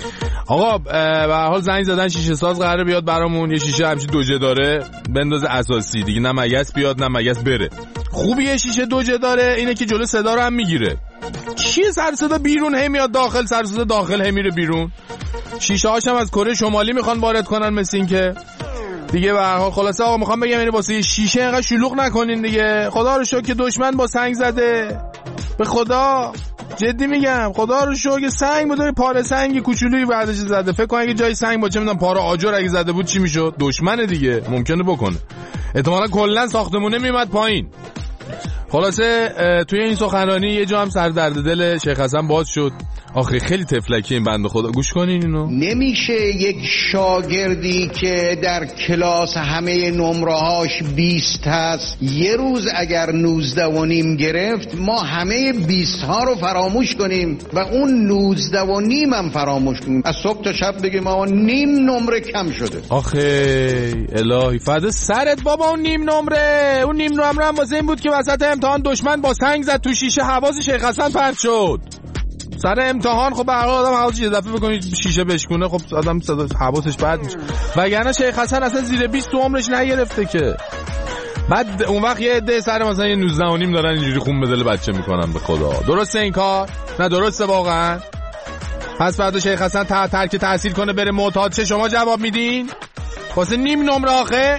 آقا به هر حال زنگ زدن شیشه ساز قراره بیاد برامون، یه شیشه همچین دوجه داره بندازه اساسی دیگه، نه مگس بیاد نه مگس بره. خوبیه شیشه دوجه داره اینه که جلو صدا رو هم میگیره. چیه سر صدا بیرون هی میاد داخل، سر صدا داخل هی میره بیرون. شیشه هاش هم از کره شمالی میخوان وارد کنن مثل این که دیگه. به هر حال خلاصه آقا میخوام بگم یعنی واسه شیشه اینقدر شلوغ نکنین دیگه. خدا رو شکر که دشمن با سنگ زده، به خدا جدی میگم، خدا رو شکر که سنگ بوده، پاره سنگی کوچولویی بعدش زده. فکر کن اگه جای سنگ باشه میدونم پاره آجر اگه زده بود چی میشد؟ دشمن دیگه ممکنه بکنه، احتمالاً کلا ساختمونه میومد پایین. خلاصه توی این سخنرانی یه جا هم سر درد دل شیخ حسن باز شد. آخه خیلی تفلکی این بنده خدا، گوش کنین اینو. نمیشه یک شاگردی که در کلاس همه نمره‌هاش 20 هست یه روز اگر 19.5 گرفت ما همه 20 ها رو فراموش کنیم و اون 19.5 هم فراموش کنیم، از صبح تا شب بگیم ما نیم نمره کم شده. آخه الهی فدا سرت بابا، اون نیم نمره هم واسه این بود که وسط امتحان دشمن با سنگ زد تو شیشه، حواس شیخ حسن پرت شد سر امتحان. خب به هر حال آدم حواسش یه دفعه بکنید شیشه بشکونه، خب آدم حواسش بد میشه. وگرنه شیخ حسن اصلا زیر 20 تو عمرش نگرفته که. بعد اون وقت یه عده سر مثلا یه 19.5 دارن اینجوری خون به دل بچه میکنن. به خدا درسته این کار؟ نه درسته واقعا؟ پس فردا شیخ حسن ترک تحصیل کنه بره معتاد چه شما جواب میدین؟ واسه نیم نمره آخه؟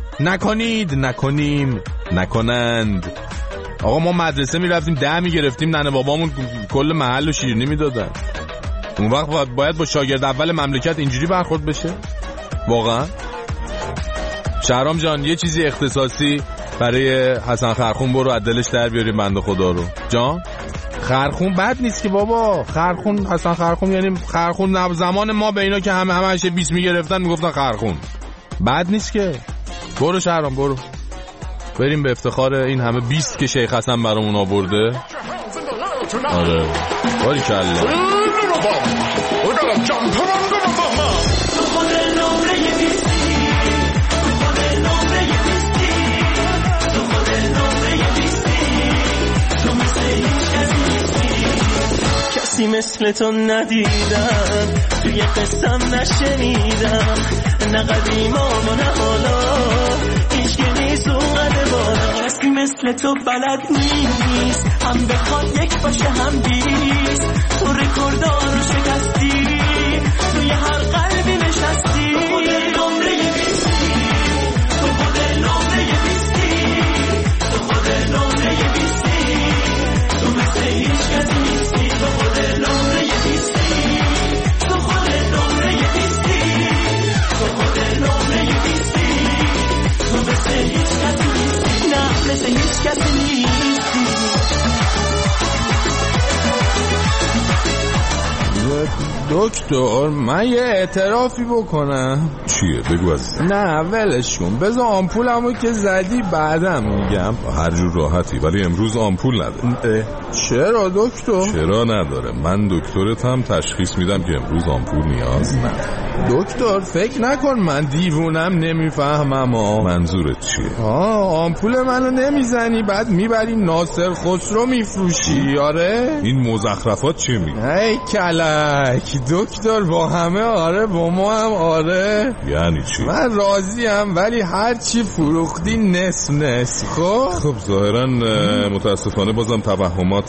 نکنند. آقا ما مدرسه میرفتیم 10 میگرفتیم، ننه بابامون کل محل و شیرینی میدادن. اون وقت باید با شاگرد اول مملکت اینجوری برخورد بشه؟ واقعا؟ شهرام جان یه چیزی اختصاصی برای حسن خرخون برو از دلش در بیاریم بنده خدا رو. جان خرخون بد نیست که بابا. خرخون حسن خرخون یعنی خرخون زمان ما به اینا که همه 20 میگرفتن میگفتن خرخون. بد نیست که. برو شهرام برو بریم به افتخار این همه 20 که شیخ حسن برامون آورده. آره باریکلا. کسی مثل تو ندیدم، توی قصم نشنیدم، نه قدیمام و نه حالا هیچ که نیست اومده بالا. کسی مثل تو بلد نیست، هم بخواد یک باشه هم 20، تو رکوردار رو شکستی، توی هر قلبی نشستی. تو خود نمره 20، تو خود نمره 20، تو خود نمره 20، تو مثل هیچ کسی نیستی. تو خود نمره 20، تو خود نمره 20، تو خود نمره 20، تو مثل هیچ کسی نیستی. نه مثل هیچ کسی نیستی. دکتر من یه اعترافی بکنم. چیه بگو از نه ولش کن، بذار آمپولمو که زدی بعدم میگم. هر جور راحتی ولی امروز آمپول نداره. چرا دکتر؟ چرا نداره؟ من دکترت هم تشخیص میدم که امروز آمپول نیاز نه. دکتر فکر نکن من دیوونم نمیفهمم. منظورت چیه؟ آمپول منو نمیزنی بعد میبری ناصر خسرو میفروشی. آره این مزخرفات چی میگی؟ ای کلک دکتر با همه آره با ما هم آره. یعنی چی؟ من راضیم ولی هر چی فروختی نصف. خب ظاهرا متاسفانه بازم توهمات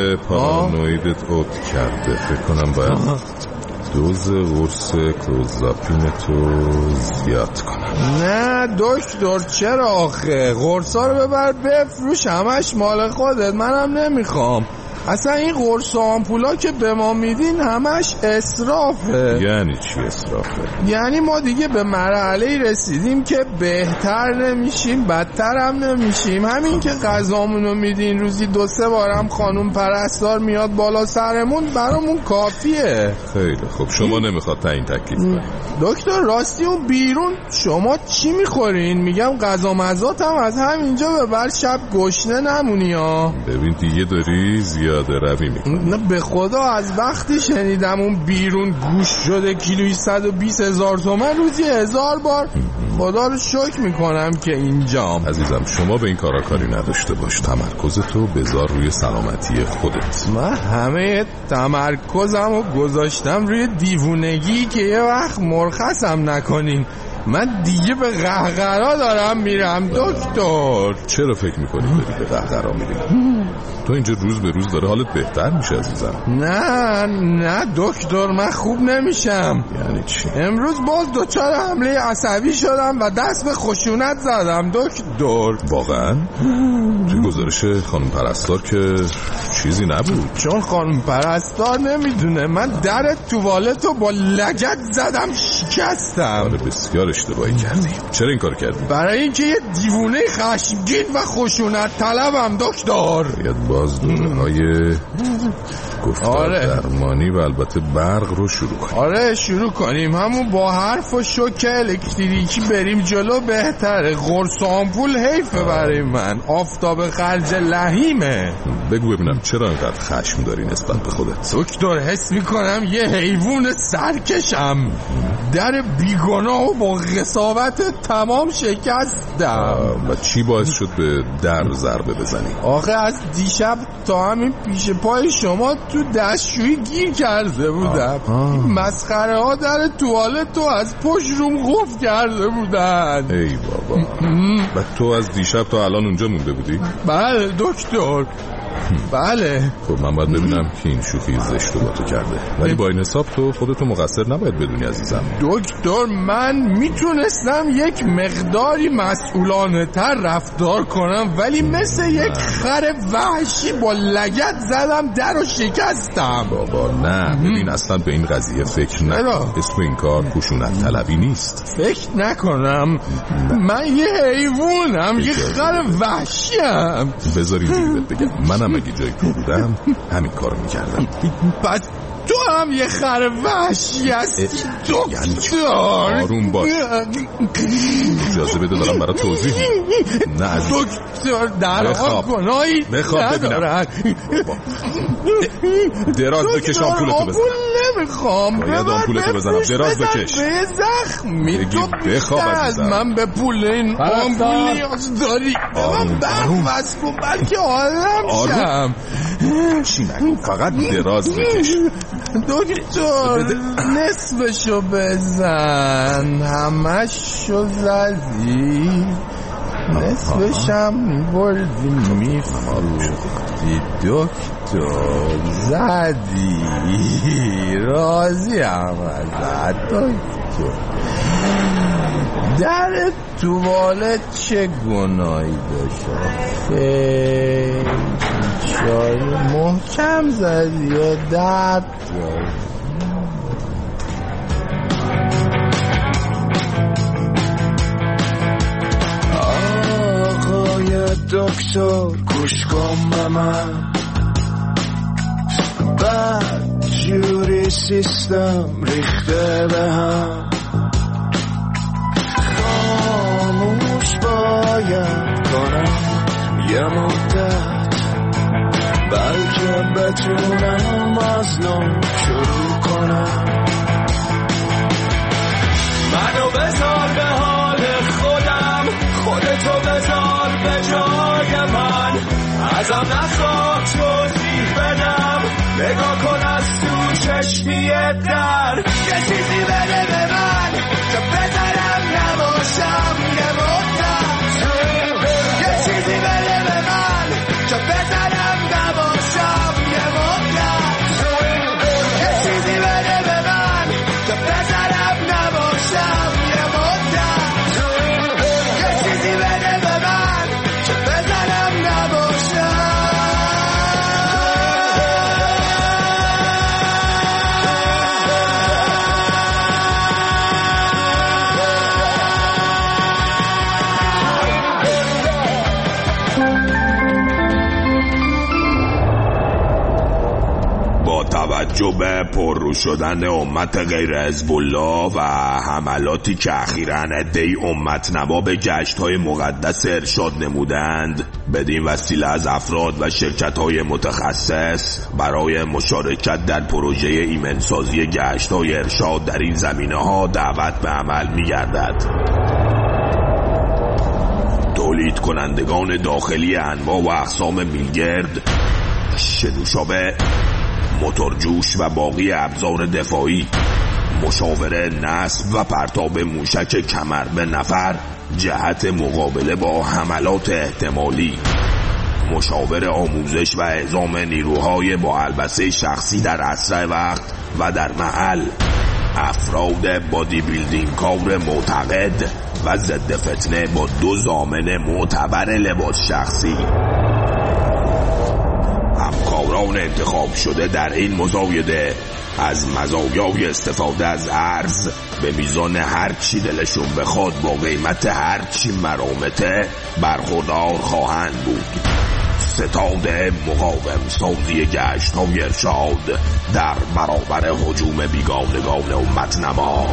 پارانویدت اوت کرده. فکر کنم باید دوز قرص کلوزاپین تو زیاد کنم. نه دکتر چرا آخه؟ قرصا رو ببر بفروش، همش مال خودت، منم نمیخوام. اصلا این قرص و آمپولا که به ما میدین همش اسرافه. یعنی چی اسرافه؟ یعنی ما دیگه به مرحله رسیدیم که بهتر نمیشیم بدتر هم نمیشیم. همین که غذامونو میدین روزی 2-3 بارم خانوم پرستار میاد بالا سرمون برامون کافیه. خیلی خب شما نمیخواد تعیین تکلیف کنید. دکتر راستی اون بیرون شما چی میخورین؟ میگم غذا مزاتم از همینجا ببر شب گشنه نمونی ها. ببین دیگه داری زیاده روی میکنی. نه به خدا از وقتی شنیدم اون بیرون گوشت شده کیلویی 120,000 تومن روزی 1000 بار خدا رو شکر میکنم که اینجام. عزیزم شما به این کارا کاری نداشته باش، تمرکزتو بذار روی سلامتی خودت. من همه تمرکزم رو گذاشتم روی دیوونگی که یه وقت مرخصم نکنین. من دیگه به قهقرا دارم میرم دکتر. چرا فکر میکنی داری به قهقرا میری؟ تو اینجا روز به روز داره حالت بهتر میشه عزیزم. نه دکتر من خوب نمیشم. یعنی چی؟ امروز باز دچار حمله عصبی شدم و دست به خشونت زدم دکتر. واقعا؟ توی گزارش خانم پرستار که چیزی نبود. چون خانم پرستار نمیدونه من در توالتو با لگد زدم شکستم. آره بسیار اشتباهی کردی. چرا این کار کردی؟ برای اینکه یه دیوونه خشمگین و خشونت طلبم دکتر. باید باز دوره‌های گفتار درمانی و البته برق رو شروع کنیم. آره شروع کنیم. همون با حرف و شوک الکتریکی بریم جلو بهتره. قرص و آمپول حیفه برای من. آفتاب خرج لحیمه. بگو ببینم چرا اینقدر خشم داری نسبت به خودت؟ دکتر حس میکنم یه حیوان سرکشم. در بیگناه و با قساوت تمام شکستم. و چی باعث شد به در ضربه بزنی؟ آخه از دیشب تا همین پیش پای شما تو دستشویی گیر کرده بودم. مسخره ها در توالت تو از پشت روم قفل کرده بودن. ای بابا. و تو از دیشب تا الان اونجا مونده بودی؟ بله دکتر. بله. خب من باید ببینم که این شوخی زشت با تو کرده، ولی با این حساب تو خودتو مقصر نباید بدونی عزیزم. دکتر من میتونستم یک مقداری مسئولانه تر رفتار کنم، ولی مثل یک خر وحشی با لگد زدم در و شکستم. بابا نه، ببین اصلا به این قضیه فکر نکن. اسم این کار خشونت طلبی نیست. فکر نکنم. من یه حیوانم، یه خر وحشیم. بذاری دیگه بگم منم اگه جای تو بودم همین کارو میکردم. پس تو هم یه خر وحشی هستی دکتر. آروم باش. اجازه بده دارم برای توضیح. نه از دکتر درها گناهی بخواب ببینم. دراز بکش آمپولتو بزن. نمیخوام. باید آمپولتو بزنم. دراز بکش. به زخمی تو بخواب از من به پول این آمپول نیاز داری. من برفز کن بلکه آدم شم. چی نگو فقط دراز بکش. دکتر نصفشو بزن. همشو زدی، نصفشم میبردی میفروختی. دکتر زدی، راضی هم ازت دکتر. در توالت چه گناهی داشت؟ شاید محکم زدی یا درد داشت؟ آقای دکتر گوش کن به من، بد جوری سیستم ریخته به هم. خاموش باید کنم یه مدت، بلکه بتونم از نو شروع کنم. منو بذار به حال خودم، خودتو بذار به جای من. ازم نخواه توضیح بدم، نگاه کن از تو چشمی در. یه چیزی بده به من که بذارم نباشم یه مدت. یه چیزی بده به من که بذارم نباشم یه مدت. یه چیزی بده به من که بذارم نباشم یه مدت. یه چیزی بده به من که بذارم نباشم. توجه به پررو شدن امت غیر حزب الله و حملاتی که اخیراً عده‌ای امت نوا به گشت‌های مقدس ارشاد نمودند، بدین وسیله از افراد و شرکت‌های متخصص برای مشارکت در پروژه ایمنسازی گشت‌های ارشاد در این زمینه‌ها دعوت به عمل می‌گردد. تولید کنندگان داخلی انواع و اقسام میلگرد، شنوشابه، موتورجوش و باقی ابزار دفاعی، مشاوره نصب و پرتاب موشک کمر به نفر جهت مقابله با حملات احتمالی، مشاور آموزش و اعزام نیروهای با البسه شخصی در اسرع وقت و در محل، افراد بادی بیلدینگ کار معتقد و ضد فتنه با 2 ضامن معتبر لباس شخصی. همکاران انتخاب شده در این مزایده از مزایای استفاده از ارز به میزان هر چی دلشون بخواد با قیمت هر چی مرامته برخوردار خواهند بود. ستاد مقاوم سازی گشت‌های ارشاد در برابر هجوم بیگانگان امت نما.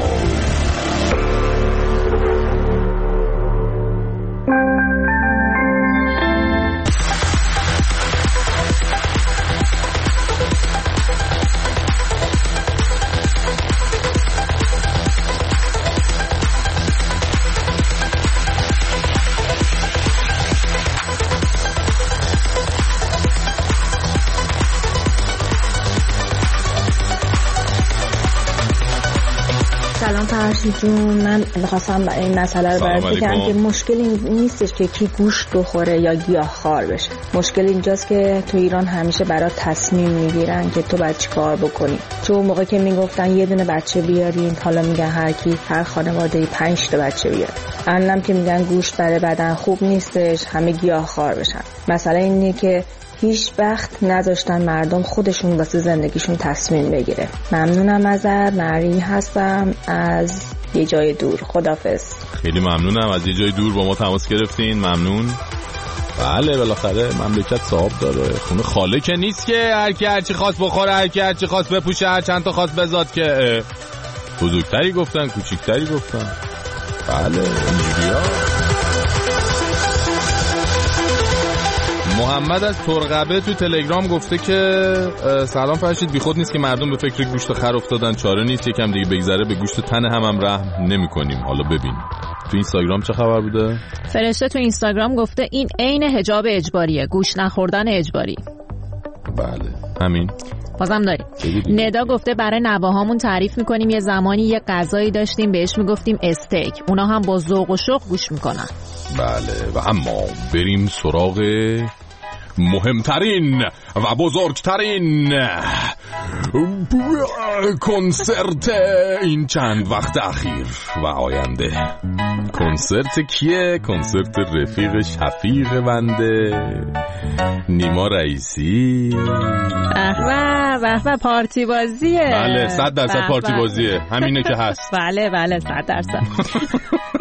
سلام فرشید جون، من می‌خواستم این مسئله رو برات بگم که مشکل این نیستش که کی گوشت بخوره یا گیاهخوار بشه. مشکل اینجاست که تو ایران همیشه برات تصمیم میگیرن که تو باید چی کار بکنی. چون موقع که میگفتن یه دونه بچه بیارین، حالا میگن هر خانواده‌ای 5 تا بچه بیاره. الانم که میگن گوشت برای بدن خوب نیستش، همه گیاهخوار بشن. مسئله اینه که هیچ وقت نذاشتن مردم خودشون واسه زندگیشون تصمیم بگیره. ممنونم ازت، مری هستم از یه جای دور. خدافظ. خیلی ممنونم از یه جای دور با ما تماس گرفتین. ممنون. بله بالاخره مملکت صاحب داره، خونه خاله که نیست که هر کی هر چی خواست بخوره، هر کی هر چی خواست بپوشه، هر چند تا خواست بزاد که بزرگتری گفتن کوچیکتری گفتن. بله اینجوریا. محمد از ترقبه تو تلگرام گفته که سلام فرشید، بیخود نیست که مردم به فکر گوشت خر افتادن، چاره نیست یکم دیگه بگذره به گوشت تن هم رحم نمی کنیم. حالا ببین تو اینستاگرام چه خبر بوده؟ فرشته تو اینستاگرام گفته این عین حجاب اجباریه، گوشت نخوردن اجباری. بله همین. بازم داریم. ندا گفته برای نواهامون تعریف میکنیم یه زمانی یه غذایی داشتیم بهش میگفتیم استیک، اونا هم با ذوق و شوق گوش میکنن. بله و اما بریم سراغ مهمترین و بزرگترین کنسرت این چند وقت اخیر و آینده. کنسرت کیه؟ کنسرت رفیق شفیق بنده نیما رئیسی. به پارتی بازیه. بله 100% پارتی بازیه، همینه که هست. بله 100%.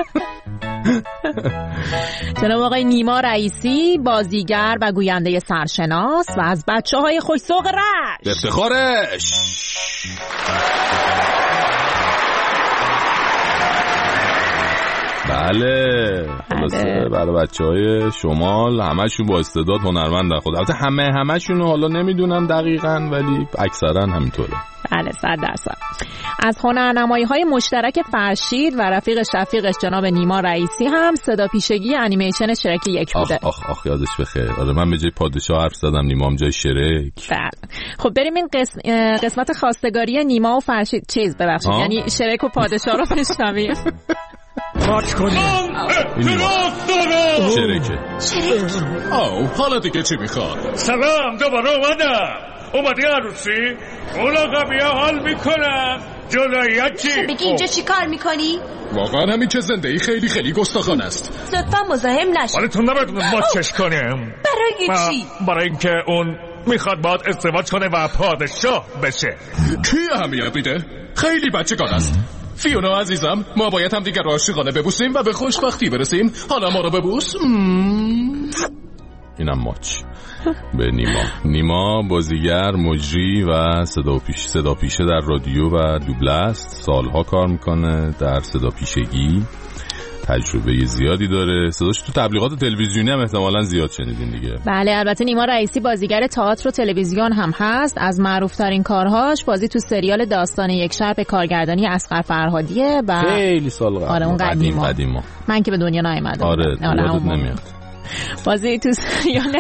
جناب آقای نیما رئیسی، بازیگر و گوینده سرشناس و از بچه‌های خوش‌ذوق رشت. افتخارش. بله برای بچه‌های شمال همشون با استعداد هنرمندن. خود البته همشون حالا نمیدونم دقیقاً ولی اکثرا همینطوره. بله 100%. از هنرنمایی‌های مشترک فرشید و رفیق شفیقش جناب نیما رئیسی هم صدا پیشگی انیمیشن شرک 1 بوده. آخ یادش بخیر. آره من به جای پادشاه حرف زدم، نیما هم جای شرک. بله خب بریم این قسمت خواستگاری نیما و فرشید ببخشید یعنی شرک و پادشاه رو بشنویم. ماچ کنیم. شرکه. حالا دیگه چی میخواد؟ سلام، دوباره اومدی عروسی؟ اولا قبیه حال میکنم جلویت چی؟ بگی اینجا چی کار میکنی؟ واقعا همین که زنده ای خیلی خیلی گستاخانه است. لطفا مزاحم نشو. ولی تو نباید ماچش کنیم. برای چی؟ برای اینکه اون میخواد باید ازدواج کنه و پادشاه بشه. کی اهمیت میده؟ خیلی بچگان است. فیونا عزیزم، ما باید هم دیگر عاشقانه ببوسیم و به خوشبختی برسیم. حالا ما رو ببوس. اینم ماچ به نیما بازیگر، مجری و صدا پیشه در رادیو و دوبله است. سالها کار میکنه در صدا پیشگی، تجربه زیادی داره. صداش تو تبلیغات تلویزیونی هم احتمالاً زیاد شنیدین دیگه. بله البته نیما رئیسی بازیگر تئاتر و تلویزیون هم هست. از معروف‌ترین کارهاش بازی تو سریال داستان یک شب به کارگردانی اصغر فرهادیه و خیلی سال قبل. آره اون قدیما. من که به دنیا نیومدم. آره نمیاد. بازی تو سریال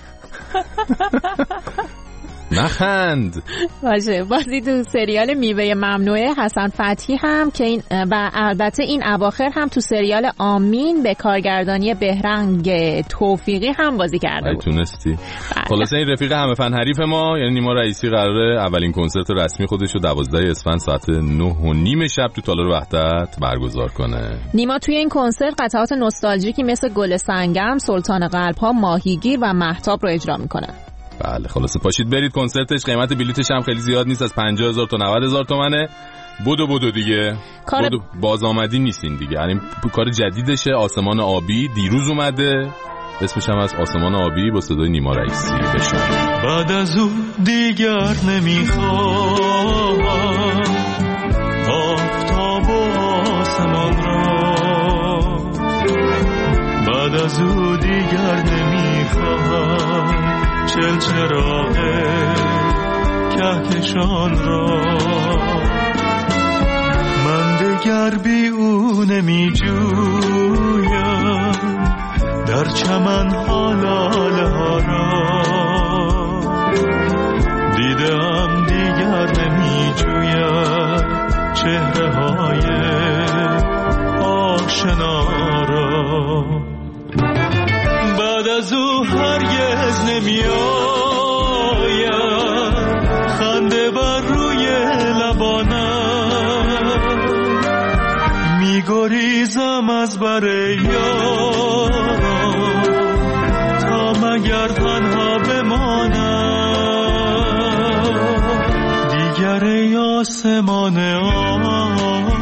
نخند باشه. بازی تو سریال میوه ممنوعه حسن فتحی هم که این و البته این اواخر هم تو سریال آمین به کارگردانی بهرنگ توفیقی هم بازی کرده بود. تونستی. خلاصه این رفیق همه فن حریف ما یعنی نیما رئیسی قراره اولین کنسرت رسمی خودش رو 12 اسفند ساعت 9:30 شب تو تالار وحدت برگزار کنه. نیما توی این کنسرت قطعات نوستالژیکی مثل گل سنگم، سلطان قلب‌ها، ماهیگیر و مهتاب رو اجرا میکنه. بله خلاصه پاشید برید کنسرتش. قیمت بلیتش هم خیلی زیاد نیست، از 50,000 تا 90,000 تومنه. بدو دیگه بدو باز آمدی نیستین دیگه، یعنی کار جدیدشه. آسمان آبی دیروز اومده، اسمش هم از آسمان آبی با صدای نیما رئیسی. بشن بعد از او دیگر نمیخوام آفتاب و آسمان را، بعد از او دیگر نمیخوام چراغ کهکشان را، من دیگر بی او نمی جویم در چمن حلاله ها را، دیدم دیگر نمی جویم چهره های آشنا را، بعد از او هرگز نمی آید خنده بر روی لبانم، می گریزم از بر یارم تا مگر تنها بمانم، دیگر ای آسمان